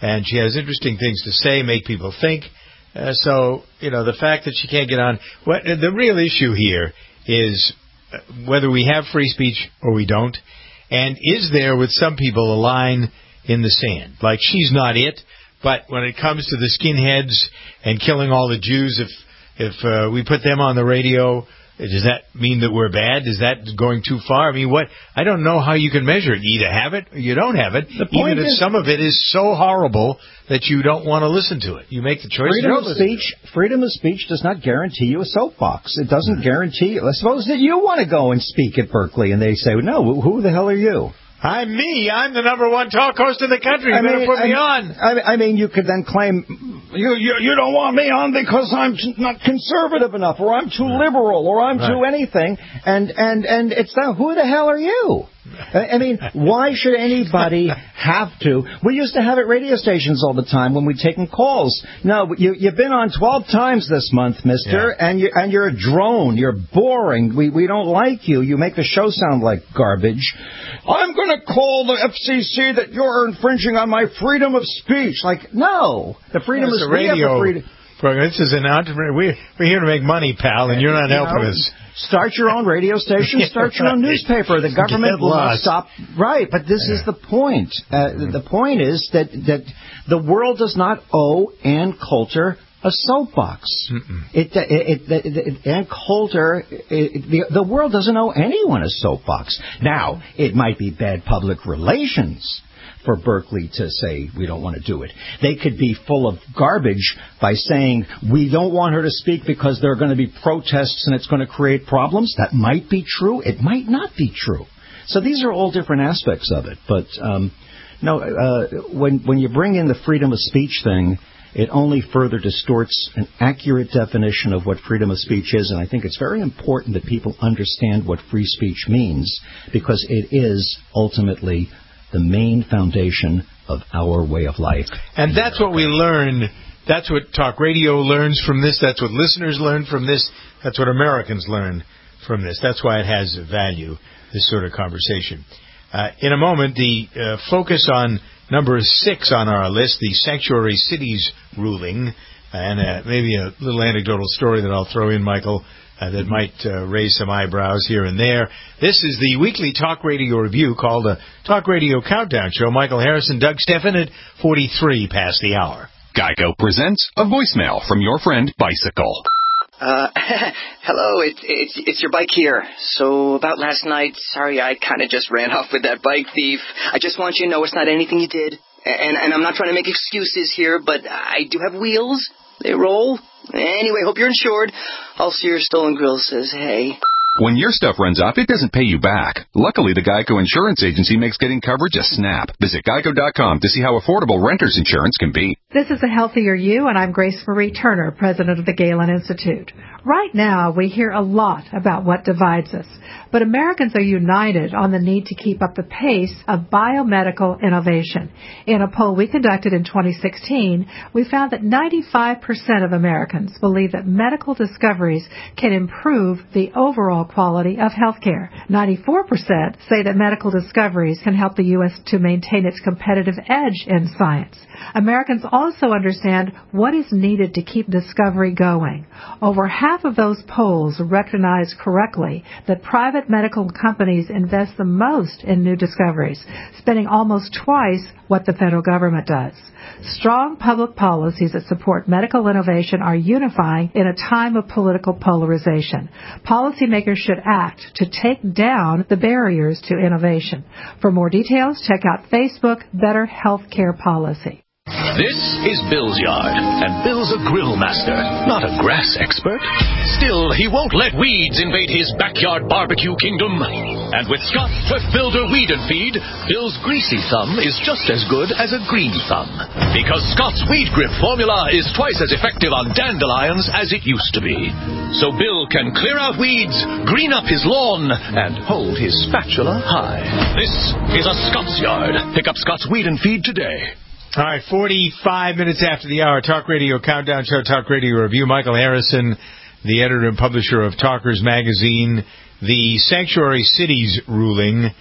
and she has interesting things to say, make people think. Uh, so, you know, the fact that she can't get on, what the real issue here is whether we have free speech or we don't, and is there with some people a line in the sand? Like, she's not it, but when it comes to the skinheads and killing all the Jews, if if uh, we put them on the radio, does that mean that we're bad? Is that going too far? I mean, what? I don't know how you can measure it. You either have it or you don't have it, even if some of it is so horrible that you don't want to listen to it. You make the choice. Freedom of speech, freedom of speech does not guarantee you a soapbox. It doesn't mm-hmm. guarantee you. Suppose that you want to go and speak at Berkeley, and they say, no, who the hell are you? I'm me. I'm the number one talk host in the country. You I better mean, put me I, on. I, I mean, you could then claim, you, you you don't want me on because I'm not conservative enough, or I'm too liberal, or I'm right. too anything. And, and, and it's not, who the hell are you? I mean, why should anybody have to? We used to have at radio stations all the time when we'd taken calls. No, you, you've been on twelve times this month, mister, yeah. and, you, and you're a drone. You're boring. We, we don't like you. You make the show sound like garbage. I'm going to call the F C C that you're infringing on my freedom of speech. Like, no. The freedom That's of speech. Radio freedom. program. This is an entrepreneur. We're, we're here to make money, pal, and you're not you helping know, us. Start your own radio station. Start your own newspaper. The government will not stop. Right, but this yeah. is the point. Uh, the point is that that the world does not owe Ann Coulter a soapbox. It, it, it, it, it, Ann Coulter, it, the, the world doesn't owe anyone a soapbox. Now, it might be bad public relations for Berkeley to say we don't want to do it. They could be full of garbage by saying we don't want her to speak because there are going to be protests and it's going to create problems. That might be true. It might not be true. So these are all different aspects of it. But um, no, uh, when when you bring in the freedom of speech thing, it only further distorts an accurate definition of what freedom of speech is. And I think it's very important that people understand what free speech means, because it is ultimately the main foundation of our way of life. And that's what we learn. That's what talk radio learns from this. That's what listeners learn from this. That's what Americans learn from this. That's why it has value, this sort of conversation. Uh, in a moment, the uh, focus on number six on our list, the sanctuary cities ruling, and uh, maybe a little anecdotal story that I'll throw in, Michael, Uh, that might uh, raise some eyebrows here and there. This is the weekly talk radio review called the Talk Radio Countdown Show. Michael Harrison, Doug Steffen at forty-three past the hour. Geico presents a voicemail from your friend Bicycle. Uh, hello, it's, it's, it's your bike here. So about last night, sorry I kind of just ran off with that bike thief. I just want you to know it's not anything you did. And, and I'm not trying to make excuses here, but I do have wheels. They roll. Anyway, hope you're insured. I'll see your stolen grill says hey. When your stuff runs off, it doesn't pay you back. Luckily, the Geico Insurance Agency makes getting coverage a snap. Visit geico dot com to see how affordable renter's insurance can be. This is A Healthier You, and I'm Grace Marie Turner, president of the Galen Institute. Right now, we hear a lot about what divides us, but Americans are united on the need to keep up the pace of biomedical innovation. In a poll we conducted in twenty sixteen, we found that ninety-five percent of Americans believe that medical discoveries can improve the overall quality of healthcare. ninety-four percent say that medical discoveries can help the U S to maintain its competitive edge in science. Americans also understand what is needed to keep discovery going. Over half of those polls recognize correctly that private medical companies invest the most in new discoveries, spending almost twice what the federal government does. Strong public policies that support medical innovation are unifying in a time of political polarization. Policymakers should act to take down the barriers to innovation. For more details, check out Facebook Better Healthcare Policy. This is Bill's yard, and Bill's a grill master, not a grass expert. Still, he won't let weeds invade his backyard barbecue kingdom. And with Scott Turf Builder Weed and Feed, Bill's greasy thumb is just as good as a green thumb. Because Scott's Weed Grip formula is twice as effective on dandelions as it used to be. So Bill can clear out weeds, green up his lawn, and hold his spatula high. This is a Scott's yard. Pick up Scott's Weed and Feed today. All right, forty-five minutes after the hour, Talk Radio Countdown Show, Talk Radio Review. Michael Harrison, the editor and publisher of Talkers Magazine. The Sanctuary Cities ruling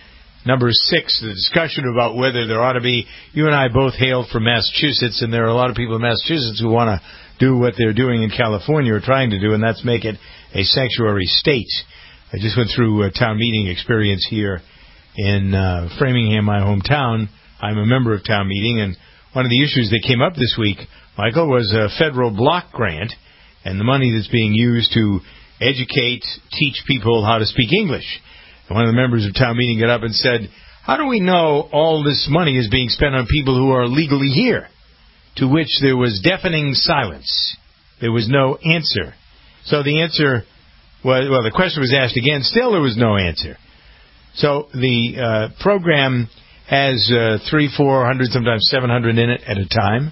number six, the discussion about whether there ought to be, you and I both hail from Massachusetts, and there are a lot of people in Massachusetts who want to do what they're doing in California or trying to do, and that's make it a sanctuary state. I just went through a town meeting experience here in uh, Framingham, my hometown. I'm a member of town meeting, and one of the issues that came up this week, Michael, was a federal block grant and the money that's being used to educate, teach people how to speak English. And one of the members of town meeting got up and said, how do we know all this money is being spent on people who are legally here? To which there was deafening silence. There was no answer. So the answer was, well, the question was asked again. Still there was no answer. So the uh, program has uh, three, four hundred, sometimes seven hundred in it at a time.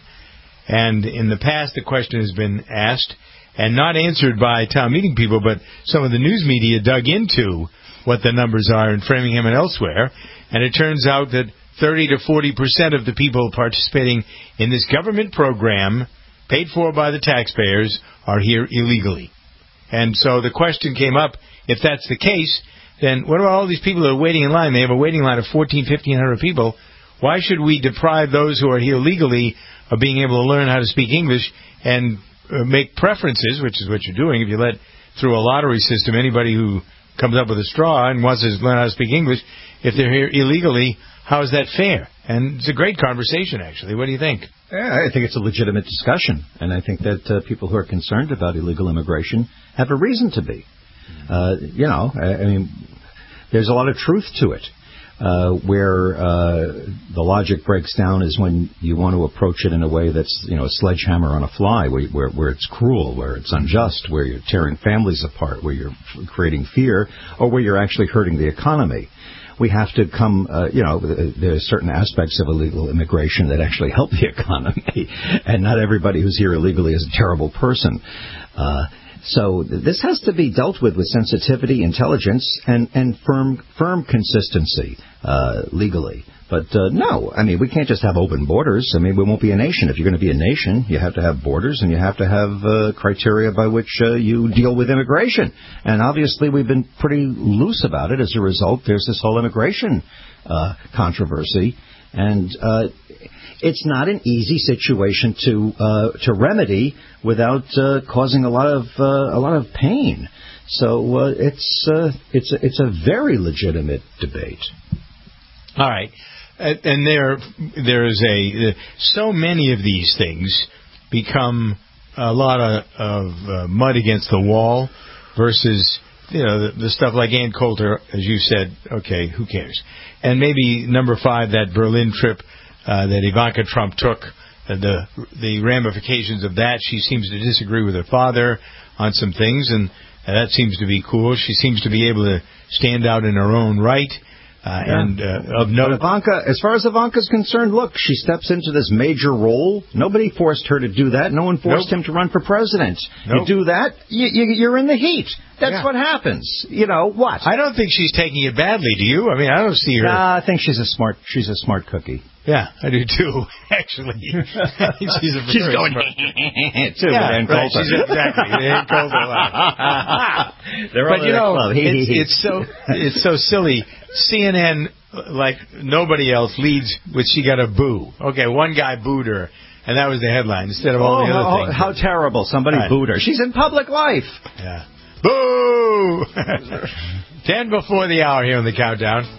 And in the past, the question has been asked and not answered by town meeting people, but some of the news media dug into what the numbers are in Framingham and elsewhere. And it turns out that thirty to forty percent of the people participating in this government program, paid for by the taxpayers, are here illegally. And so the question came up, if that's the case, then what about all these people that are waiting in line? They have a waiting line of fourteen, fifteen hundred people. Why should we deprive those who are here legally of being able to learn how to speak English and uh, make preferences, which is what you're doing. If you let through a lottery system anybody who comes up with a straw and wants to learn how to speak English, if they're here illegally, how is that fair? And it's a great conversation, actually. What do you think? Yeah, I think it's a legitimate discussion, and I think that uh, people who are concerned about illegal immigration have a reason to be. Uh, you know, I, I mean, there's a lot of truth to it. Uh, where uh, the logic breaks down is when you want to approach it in a way that's, you know, a sledgehammer on a fly, where, where, where it's cruel, where it's unjust, where you're tearing families apart, where you're creating fear, or where you're actually hurting the economy. We have to come, uh, you know, there are certain aspects of illegal immigration that actually help the economy, and not everybody who's here illegally is a terrible person. Uh, So this has to be dealt with with sensitivity, intelligence, and, and firm firm consistency uh, legally. But uh, no, I mean, we can't just have open borders. I mean, we won't be a nation. If you're going to be a nation, you have to have borders, and you have to have uh, criteria by which uh, you deal with immigration. And obviously, we've been pretty loose about it. As a result, there's this whole immigration uh, controversy. And uh, it's not an easy situation to uh, to remedy without uh, causing a lot of uh, a lot of pain. So uh, it's uh, it's a, it's a very legitimate debate. All right, and there there is a so many of these things become a lot of, of uh, mud against the wall versus, you know, the, the stuff like Ann Coulter, as you said. Okay, who cares? And maybe number five, that Berlin trip uh, that Ivanka Trump took, uh, the the ramifications of that. She seems to disagree with her father on some things, and uh, that seems to be cool. She seems to be able to stand out in her own right. Uh, yeah. And uh, of note, but Ivanka, as far as Ivanka's concerned, look, she steps into this major role. Nobody forced her to do that. No one forced nope. him to run for president. Nope. You do that, you, you, you're in the heat. That's yeah. what happens. You know what? I don't think she's taking it badly. Do you? I mean, I don't see her. Nah, I think she's a smart. She's a smart cookie. Yeah, I do too. Actually, she's a she's going too. Yeah, right. She's exactly. Ann Coulter. But you know, it's, it's so it's so silly. C N N, like nobody else, leads with "she got a boo." Okay, one guy booed her, and that was the headline instead of all oh, the other oh, things. How terrible! Somebody right. booed her. She's in public life. Yeah. Boo! Ten before the hour here on the countdown.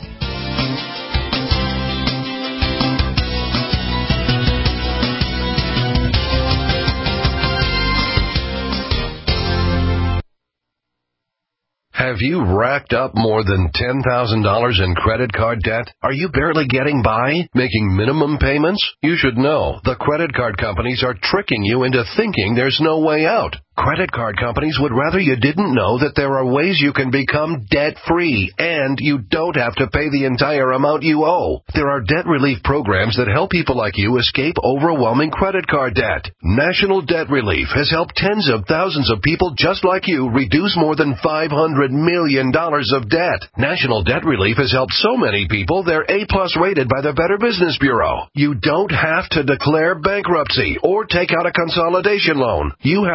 Have you racked up more than ten thousand dollars in credit card debt? Are you barely getting by, making minimum payments? You should know the credit card companies are tricking you into thinking there's no way out. Credit card companies would rather you didn't know that there are ways you can become debt-free, and you don't have to pay the entire amount you owe. There are debt relief programs that help people like you escape overwhelming credit card debt. National Debt Relief has helped tens of thousands of people just like you reduce more than five hundred million dollars of debt. National Debt Relief has helped so many people they're A-plus rated by the Better Business Bureau. You don't have to declare bankruptcy or take out a consolidation loan. You have the right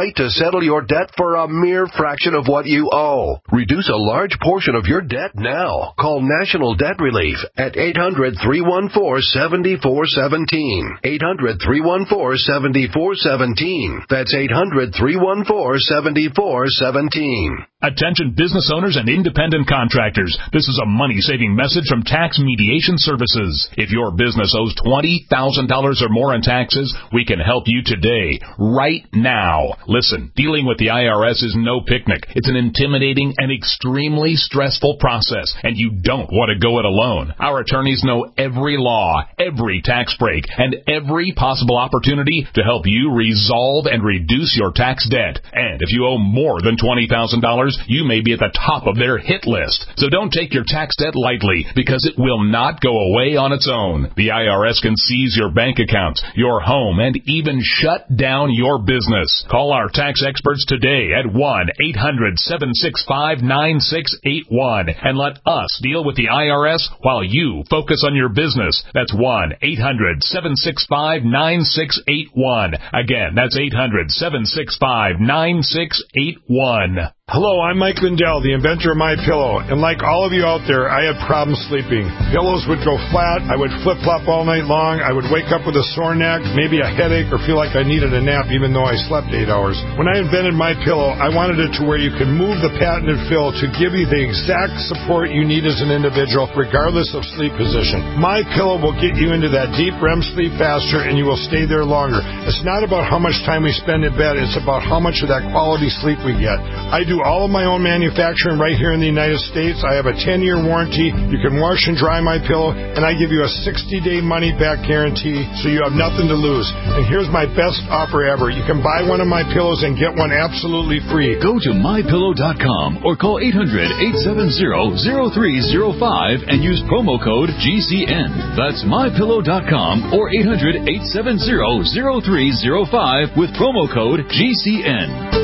right to settle your debt for a mere fraction of what you owe. Reduce a large portion of your debt now. Call National Debt Relief at eight hundred, three one four, seven four one seven. eight hundred, three one four, seven four one seven. That's eight hundred, three one four, seven four one seven. Attention business owners and independent contractors. This is a money-saving message from Tax Mediation Services. If your business owes twenty thousand dollars or more in taxes, we can help you today, right now. Listen, dealing with the I R S is no picnic. It's an intimidating and extremely stressful process, and you don't want to go it alone. Our attorneys know every law, every tax break, and every possible opportunity to help you resolve and reduce your tax debt. And if you owe more than twenty thousand dollars, you may be at the top of their hit list. So don't take your tax debt lightly, because it will not go away on its own. The I R S can seize your bank accounts, your home, and even shut down your business. Call our tax experts today at one eight hundred, seven six five, nine six eight one and let us deal with the I R S while you focus on your business. That's one eight hundred, seven six five, nine six eight one. Again, that's eight hundred, seven six five, nine six eight one. Hello, I'm Mike Lindell, the inventor of MyPillow, and like all of you out there, I had problems sleeping. Pillows would go flat, I would flip-flop all night long, I would wake up with a sore neck, maybe a headache, or feel like I needed a nap even though I slept eight hours. When I invented MyPillow, I wanted it to where you can move the patented fill to give you the exact support you need as an individual, regardless of sleep position. MyPillow will get you into that deep R E M sleep faster, and you will stay there longer. It's not about how much time we spend in bed, it's about how much of that quality sleep we get. I do all of my own manufacturing right here in the United States. I have a ten-year warranty. You can wash and dry my pillow, and I give you a sixty-day money-back guarantee, so you have nothing to lose. And here's my best offer ever. You can buy one of my pillows and get one absolutely free. Go to my pillow dot com or call eight hundred, eight seven zero, zero three zero five and use promo code G C N. That's my pillow dot com or eight hundred, eight seven zero, zero three zero five with promo code G C N.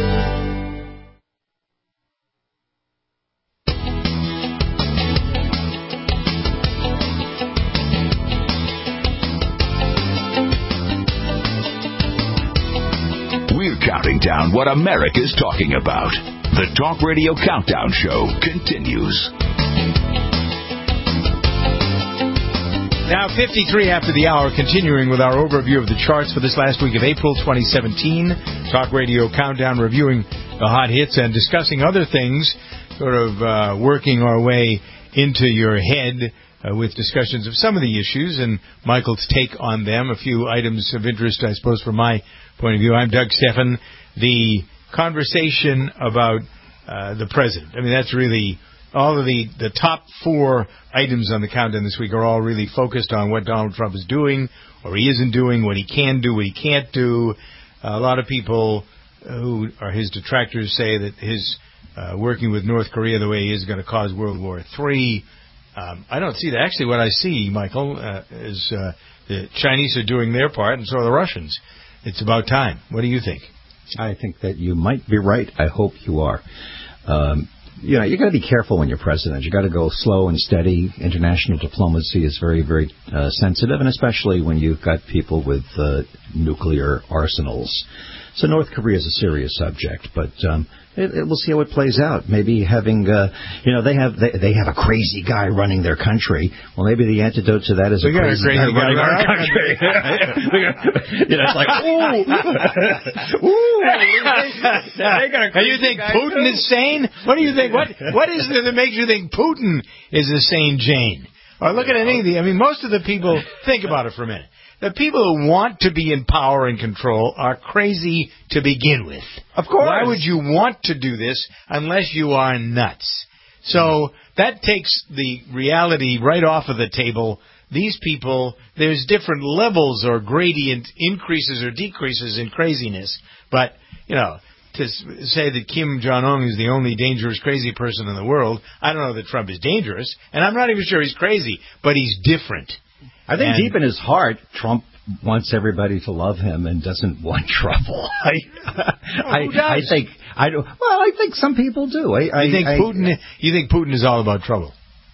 Counting down what America's talking about. The Talk Radio Countdown Show continues. Now, fifty-three after the hour, continuing with our overview of the charts for this last week of April twenty seventeen. Talk Radio Countdown, reviewing the hot hits and discussing other things, sort of uh, working our way into your head uh, with discussions of some of the issues and Michael's take on them. A few items of interest, I suppose, from my point of view. I'm Doug Steffen. The conversation about uh, the president. I mean, that's really all of the, the top four items on the countdown this week are all really focused on what Donald Trump is doing or he isn't doing, what he can do, what he can't do. Uh, a lot of people who are his detractors say that his uh, working with North Korea the way he is going to cause World War Three. Um, I don't see that. Actually, what I see, Michael, uh, is uh, the Chinese are doing their part and so are the Russians. It's about time. What do you think? I think that you might be right. I hope you are. Um, you know, you got to be careful when you're president. You got to go slow and steady. International diplomacy is very, very uh, sensitive, and especially when you've got people with uh, nuclear arsenals. So North Korea is a serious subject, but um, it, it, we'll see how it plays out. Maybe having, uh, you know, they have they, they have a crazy guy running their country. Well, maybe the antidote to that is we a crazy, a crazy guy, guy running our country. You know, it's like, ooh, ooh. They got a and you think Putin too? Is sane? What do you think? What What is it that makes you think Putin is a sane Jane? Or look at any of the. I mean, most of the people think about it for a minute. The people who want to be in power and control are crazy to begin with. Of course. Why would you want to do this unless you are nuts? So that takes the reality right off of the table. These people, there's different levels or gradient increases or decreases in craziness. But, you know, to say that Kim Jong-un is the only dangerous, crazy person in the world, I don't know that Trump is dangerous. And I'm not even sure he's crazy, but he's different. I think and deep in his heart, Trump wants everybody to love him and doesn't want trouble. I, I, Who does? I think I do. Well, I think some people do. I, you I think I, Putin? You think Putin is all about trouble?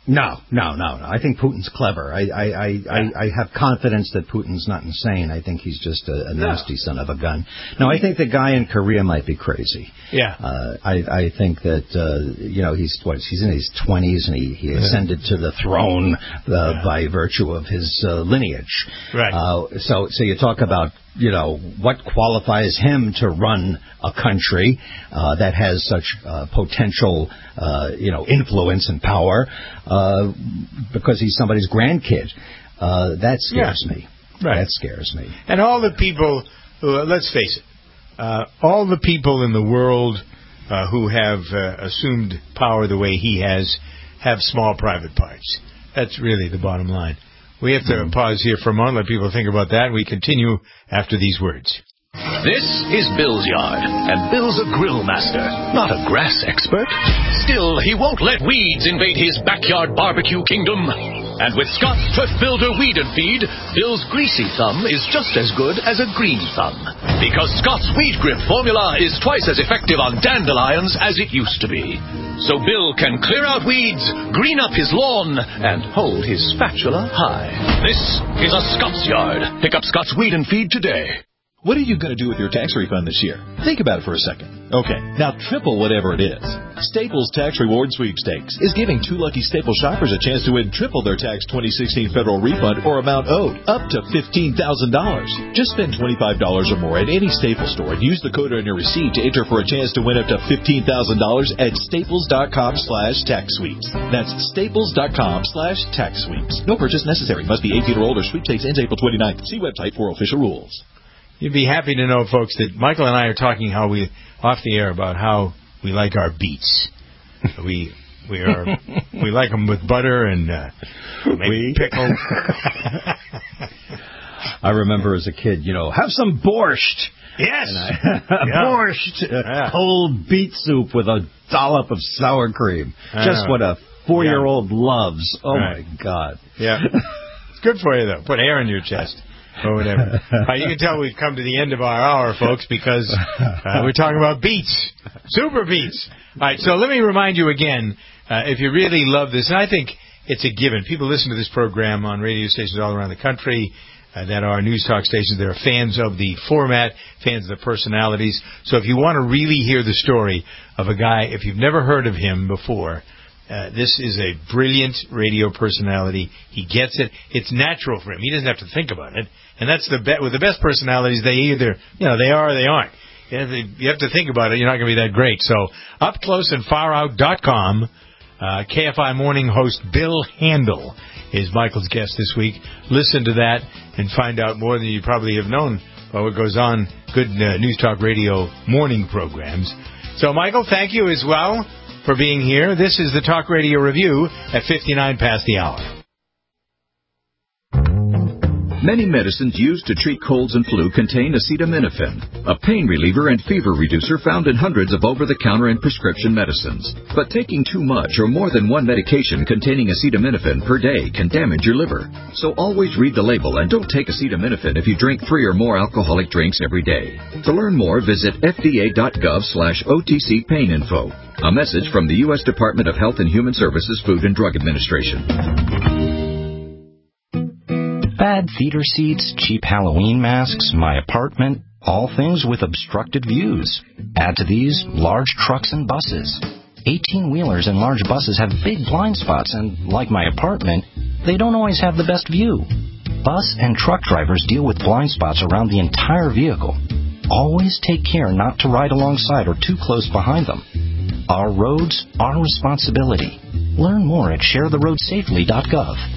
No, no, no, no. I think Putin's clever. I, I, I, yeah. I, I have confidence that Putin's not insane. I think he's just a, a nasty son of a gun. No, I think the guy in Korea might be crazy. Yeah. Uh, I, I think that, uh, you know, he's what, he's in his twenties and he, he ascended to the throne uh, yeah. by virtue of his uh, lineage. Right. Uh, so, so you talk about, you know, what qualifies him to run a country uh, that has such uh, potential, uh, you know, influence and power, uh, because he's somebody's grandkid. Uh, that scares yeah. me. Right. That scares me. And all the people, who, uh, let's face it, uh, all the people in the world uh, who have uh, assumed power the way he has have small private parts. That's really the bottom line. We have to pause here for a moment, let people think about that, and we continue after these words. This is Bill's yard, and Bill's a grill master, not a grass expert. Still, he won't let weeds invade his backyard barbecue kingdom. And with Scott Turf Builder Weed and Feed, Bill's greasy thumb is just as good as a green thumb. Because Scott's Weed Grip formula is twice as effective on dandelions as it used to be. So Bill can clear out weeds, green up his lawn, and hold his spatula high. This is a Scott's Yard. Pick up Scott's Weed and Feed today. What are you going to do with your tax refund this year? Think about it for a second. Okay, now triple whatever it is. Staples Tax Reward Sweepstakes is giving two lucky Staples shoppers a chance to win triple their tax twenty sixteen federal refund or amount owed, up to fifteen thousand dollars. Just spend twenty-five dollars or more at any Staples store and use the code on your receipt to enter for a chance to win up to fifteen thousand dollars at staples.com slash tax sweeps. That's staples.com slash tax sweeps. No purchase necessary. Must be eighteen or older. Sweepstakes ends April twenty-ninth. See website for official rules. You'd be happy to know, folks, that Michael and I are talking how we off the air about how we like our beets. We we are we like them with butter and uh, maybe pickled. I remember as a kid, you know, have some borscht. Yes, and I, yeah. borscht, yeah. Cold beet soup with a dollop of sour cream. Uh, Just what a four-year-old yeah. loves. Oh right. my God! Yeah, it's good for you though. Put air in your chest. Or whatever. Uh, you can tell we've come to the end of our hour, folks, because uh, we're talking about beets. Super beets. All right, so let me remind you again, uh, if you really love this, and I think it's a given. People listen to this program on radio stations all around the country uh, that are news talk stations. They're fans of the format, fans of the personalities. So if you want to really hear the story of a guy, if you've never heard of him before, Uh, this is a brilliant radio personality. He gets it. It's natural for him. He doesn't have to think about it. And that's the be- with the best personalities, they either, you know, they are or they aren't. You have to, you have to think about it. You're not going to be that great. So, up close and far out dot com, uh, K F I morning host Bill Handel is Michael's guest this week. Listen to that and find out more than you probably have known about what goes on. Good uh, News Talk Radio morning programs. So, Michael, thank you as well for being here. This is the Talk Radio Review at fifty-nine past the hour. Many medicines used to treat colds and flu contain acetaminophen, a pain reliever and fever reducer found in hundreds of over-the-counter and prescription medicines. But taking too much or more than one medication containing acetaminophen per day can damage your liver. So always read the label and don't take acetaminophen if you drink three or more alcoholic drinks every day. To learn more, visit fda.gov slash OTC pain info. A message from the U S Department of Health and Human Services Food and Drug Administration. Bad theater seats, cheap Halloween masks, my apartment, all things with obstructed views. Add to these, large trucks and buses. eighteen-wheelers and large buses have big blind spots, and like my apartment, they don't always have the best view. Bus and truck drivers deal with blind spots around the entire vehicle. Always take care not to ride alongside or too close behind them. Our roads, our responsibility. Learn more at share the road safely dot gov.